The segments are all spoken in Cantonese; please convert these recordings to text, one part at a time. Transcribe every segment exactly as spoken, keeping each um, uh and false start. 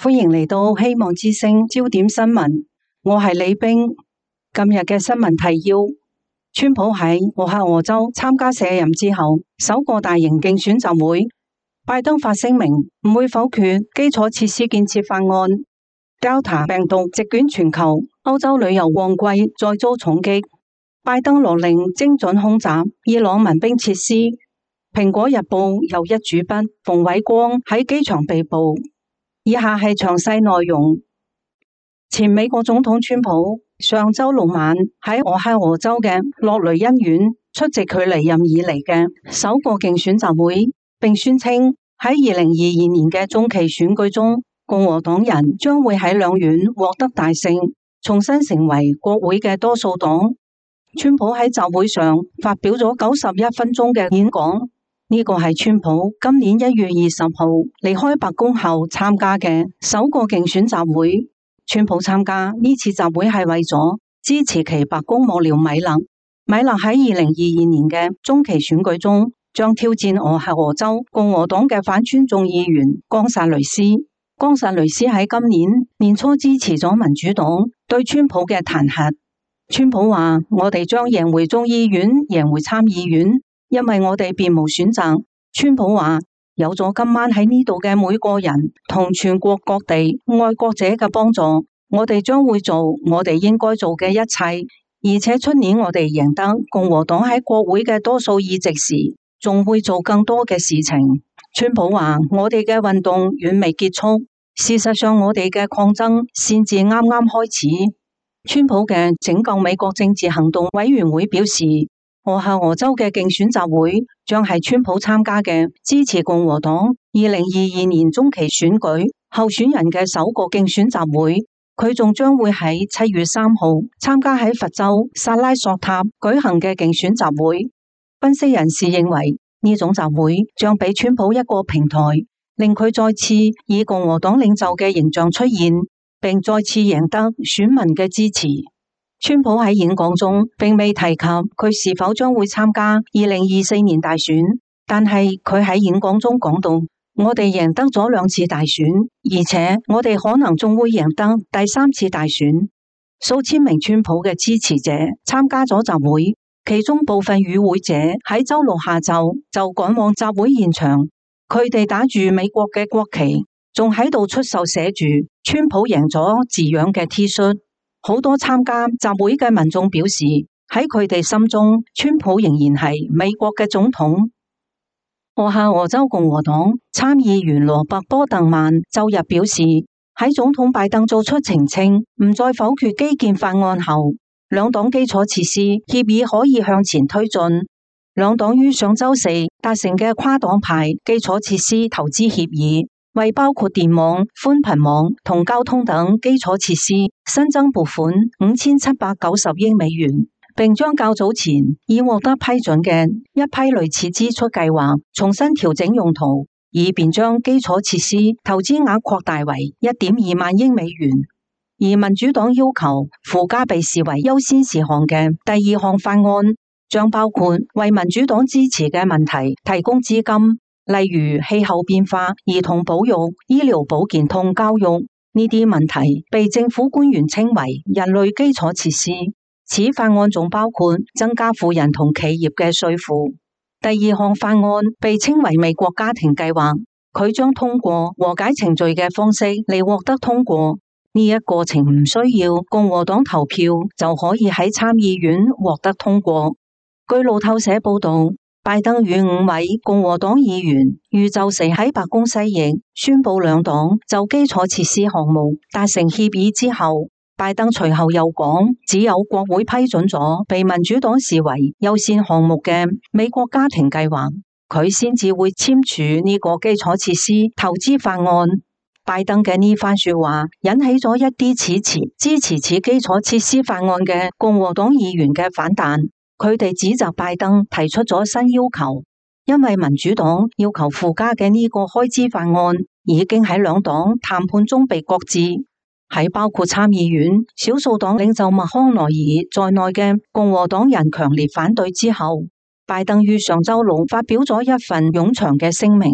歡迎嚟到希望之聲焦點新聞，我係李冰。今日嘅新聞提要：川普喺俄亥俄州參加卸任之後首個大型競選集會，拜登發聲明唔會否決基礎設施建設法案。Delta 病毒席捲全球，歐洲旅遊旺季再遭重擊。拜登落令精準空襲伊朗民兵設施。蘋果日報又一主筆馮偉光喺機場被捕。以下係詳細內容。前美國總統川普上周六晚喺俄亥俄州嘅洛雷恩縣出席佢離任以嚟嘅首個競選集會，並宣稱喺二零二二年嘅中期選舉中，共和黨人將會喺兩縣獲得大勝，重新成為國會嘅多數黨。川普喺集會上發表咗九十一分鐘嘅演講。呢個係川普今年一月二十號離開白宮後參加嘅首個競選集會。川普參加呢次集會係為咗支持其白宮幕僚米勒。米勒喺二零二二年嘅中期選舉中將挑戰俄亥俄州共和黨嘅反尊重議員岡薩雷斯。岡薩雷斯喺今年年初支持咗民主黨對川普嘅彈劾。川普話：我哋將贏回眾議院，贏回參議院。因為我哋別無選擇。川普話：有咗今晚喺呢度嘅每個人同全國各地愛國者嘅幫助，我哋將會做我哋應該做嘅一切，而且出年我哋贏得共和黨喺國會嘅多數議席時，仲會做更多嘅事情。川普話：我哋嘅運動遠未結束，事實上我哋嘅抗爭先至啱啱開始。川普嘅拯救美國政治行動委員會表示，俄亥俄州嘅競選集會將係川普參加嘅支持共和黨二零二二年中期選舉候選人嘅首個競選集會。佢仲將會喺七月三號參加喺佛州薩拉索塔舉行嘅競選集會。分析人士認為，呢種集會將俾川普一個平台，令佢再次以共和黨領袖嘅形象出現，並再次贏得選民嘅支持。川普喺演講中並未提及佢是否將會參加二零二四年大選，但係佢喺演講中講到：我哋贏得咗兩次大選，而且我哋可能仲會贏得第三次大選。數千名川普嘅支持者參加咗集會，其中部分與會者喺周六下晝就趕往集會現場，佢哋打住美國嘅國旗，仲喺度出售寫住川普贏咗字樣嘅 T 恤。好多參加集會嘅民眾表示，喺佢哋心中，川普仍然係美國嘅總統。俄亥俄州共和黨參議員羅伯波特曼周日表示，喺總統拜登做出澄清，唔再否決基建法案後，兩黨基礎設施協議可以向前推進。兩黨於上周四達成嘅跨黨派基礎設施投資協議，為包括電網、寬頻網同交通等基礎設施新增撥款五千七百九十億美元，並將較早前已獲得批准嘅一批類似支出計劃重新調整用途，以便將基礎設施投資額擴大為一點二萬億美元。而民主黨要求附加被視為優先事項嘅第二項法案，將包括為民主黨支持嘅問題提供資金。例如氣候變化、兒童保育、醫療保健同教育呢啲問題，被政府官員稱為人類基礎設施。此法案仲包括增加富人同企業嘅稅負。第二項法案被稱為美國家庭計劃，佢將通過和解程序嘅方式嚟獲得通過。呢一過程唔需要共和黨投票就可以喺參議院獲得通過。據路透社報道，拜登與五位共和黨議員於周四喺白宮西翼宣布兩黨就基礎設施項目達成協議之後，拜登隨後又講，只有國會批准咗被民主黨視為優先項目嘅美國家庭計劃，佢先至會簽署呢個基礎設施投資法案。拜登嘅呢番說話引起咗一啲此前支持此基礎設施法案嘅共和黨議員嘅反彈。佢哋指責拜登提出咗新要求，因為民主黨要求附加嘅呢個開支法案已經喺兩黨談判中被擱置。喺包括參議院少數黨領袖麥康奈爾在內嘅共和黨人強烈反對之後，拜登於上周六發表咗一份冗長嘅聲明，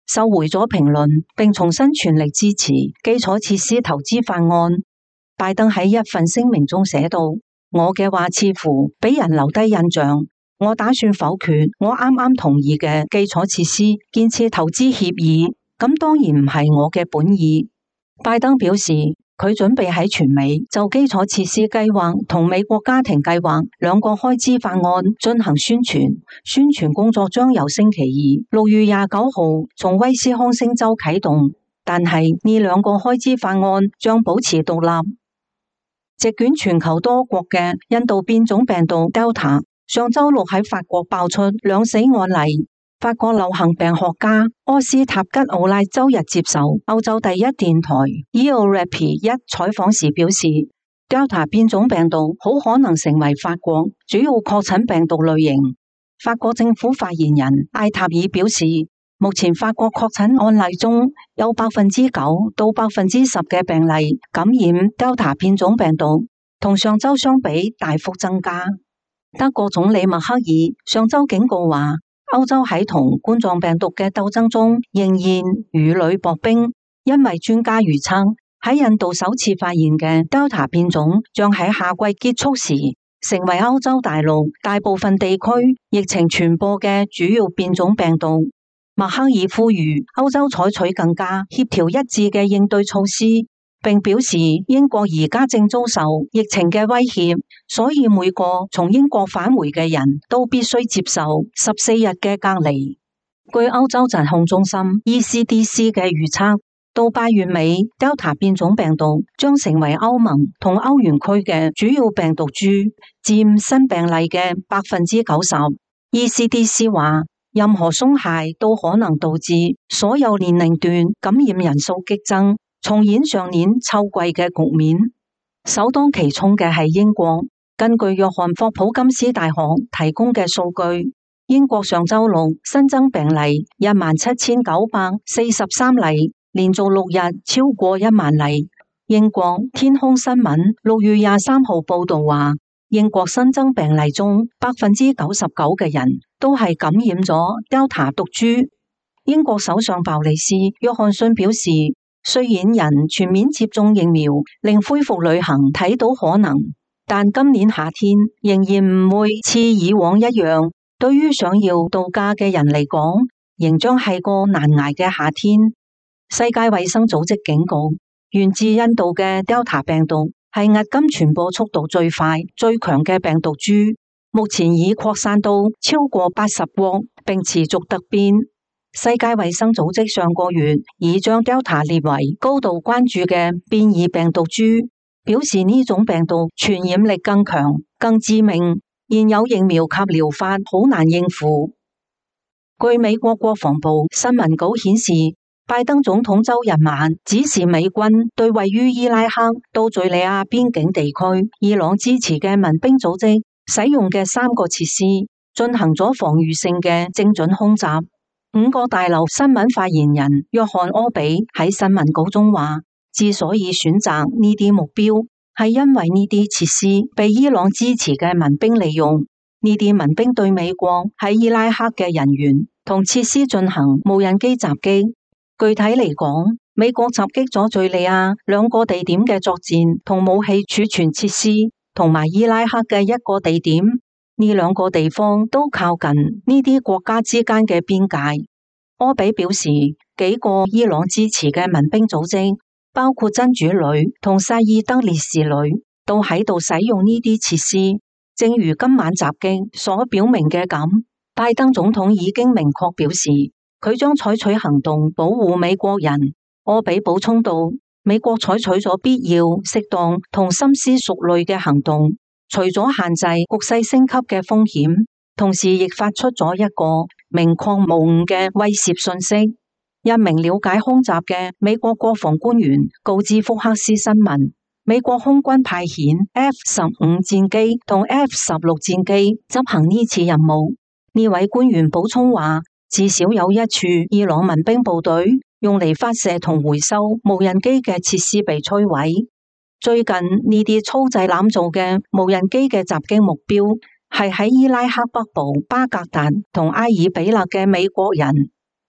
收回咗評論，並重新全力支持基礎設施投資法案。拜登喺一份聲明中寫道：我嘅話似乎俾人留低印象，我打算否決我啱啱同意嘅基礎設施建設投資協議，咁當然唔係我嘅本意。拜登表示，佢準備喺全美就基礎設施計劃同美國家庭計劃兩個開支法案進行宣傳，宣傳工作將由星期二六月廿九號從威斯康星州啟動，但係呢兩個開支法案將保持獨立。席捲全球多國嘅印度變種病毒 Delta 上周六喺法國爆出兩死案例。法國流行病學家柯斯塔吉奧拉周日接受歐洲第一電台 Europe 一採訪時表示， Delta 變種病毒好可能成為法國主要確診病毒類型。法國政府發言人艾塔爾表示，目前法國確診案例中有百分之九到百分之十嘅病例感染 Delta 變種病毒，同上周相比大幅增加。德國總理默克爾上周警告話，歐洲喺同冠狀病毒嘅鬥爭中仍然如履薄冰，因為專家預測喺印度首次發現嘅 Delta 變種將喺夏季結束時成為歐洲大陸大部分地區疫情傳播嘅主要變種病毒。默克爾呼籲歐洲採取更加協調一致嘅應對措施，並表示英國而家正遭受疫情嘅威脅，所以每個從英國返回嘅人都必須接受十四日嘅隔離。據歐洲疾控中心 E C D C 嘅預測，到八月尾 Delta 變種病毒將成為歐盟同歐元區嘅主要病毒株，佔新病例嘅百分之九十。E C D C 話，任何鬆懈都可能導致所有年齡段感染人數激增，重演上年秋季嘅局面。首當其衝嘅係英國。根據約翰霍普金斯大學提供嘅數據，英國上周六新增病例一萬七千九百四十三例，連續六日超過一萬例。英國天空新聞六月廿三號報道話，英國新增病例中百分之九十九嘅人都係感染咗 Delta 毒株。英國首相鮑里斯約翰遜表示，雖然人全面接種疫苗令恢復旅行睇到可能，但今年夏天仍然唔會似以往一樣，對於想要度假嘅人嚟講，仍將係個難捱嘅夏天。世界衛生組織警告，源自印度嘅 Delta 病毒係迄今傳播速度最快、最強嘅病毒株，目前已擴散到超過八十國，並持續突變。世界衛生組織上個月已將 Delta 列為高度關注嘅變異病毒株，表示呢種病毒傳染力更強、更致命，現有疫苗及療法好難應付。據美國國防部新聞稿顯示，拜登總統周日晚指示美軍對位於伊拉克到敘利亞邊境地區伊朗支持嘅民兵組織使用嘅三個設施進行咗防禦性嘅精準空襲。五角大樓新聞發言人約翰柯比喺新聞稿中話，之所以選擇呢啲目標，係因為呢啲設施被伊朗支持嘅民兵利用。呢啲民兵對美國喺伊拉克嘅人員同設施進行無人機襲擊。具體嚟講，美國襲擊咗敘利亞兩個地點嘅作戰同武器儲存設施，同埋伊拉克嘅一個地點。呢兩個地方都靠近呢啲國家之間嘅邊界。柯比表示，幾個伊朗支持嘅民兵組織，包括真主旅同薩爾德烈士旅，都喺度使用呢啲設施。正如今晚襲擊所表明嘅咁，拜登總統已經明確表示，佢將採取行動保護美國人。柯比補充道，美國採取咗必要、適當同深思熟慮嘅行動，除咗限制局勢升級嘅風險，同時亦發出咗一個明確無誤嘅威懾訊息。一名了解空襲嘅美國國防官員告知福克斯新聞，美國空軍派遣 F 十五戰機同 F 十六戰機執行呢次任務。呢位官員補充話，至少有一處伊朗民兵部隊用嚟發射同回收無人機嘅設施被摧毀。最近呢啲粗製濫造嘅無人機嘅襲擊目標係喺伊拉克北部巴格達同埃爾比勒嘅美國人。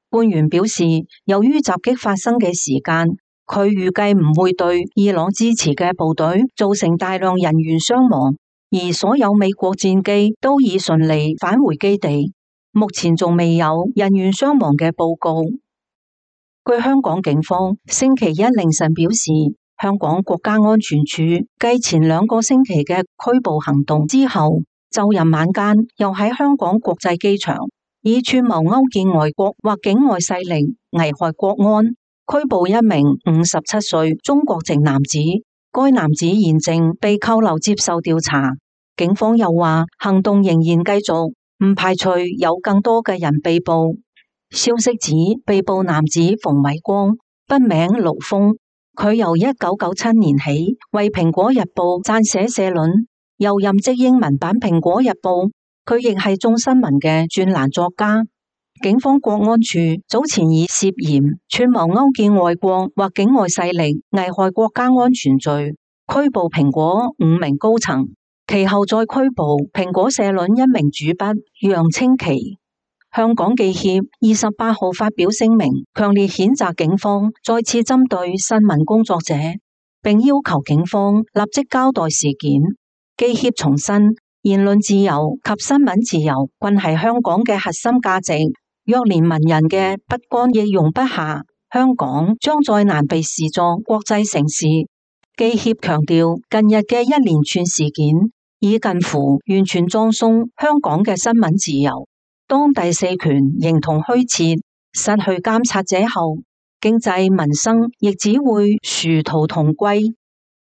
官員表示，由於襲擊發生嘅時間，佢預計唔會對伊朗支持嘅部隊造成大量人員傷亡，而所有美國戰機都已順利返回基地，目前仲未有人員傷亡嘅報告。據香港警方星期一凌晨表示，香港國家安全處繼前兩個星期嘅拘捕行動之後，週日晚間又喺香港國際機場以串謀勾結外國或境外勢力危害國安，拘捕一名五十七歲中國籍男子。該男子現正被扣留接受調查。警方又話，行動仍然繼續，唔排除有更多嘅人被捕。消息指，被捕男子馮偉光，筆名盧峰，佢由一九九七年起為蘋果日報撰寫社論，又任職英文版蘋果日報，佢亦係眾新聞嘅專欄作家。警方國安處早前以涉嫌串謀勾結外國或境外勢力危害國家安全罪拘捕蘋果五名高層，其後再拘捕蘋果社論一名主筆楊清奇。香港記協二十八號發表聲明，強烈譴責警方再次針對新聞工作者，並要求警方立即交代事件。記協重申，言論自由及新聞自由均係香港嘅核心價值，若連文人嘅不干亦容不下，香港將再難被視作國際城市。記協強調，近日嘅一連串事件已近乎完全葬送香港嘅新聞自由。當第四權形同虛設，失去監察者後，經濟民生亦只會殊途同歸。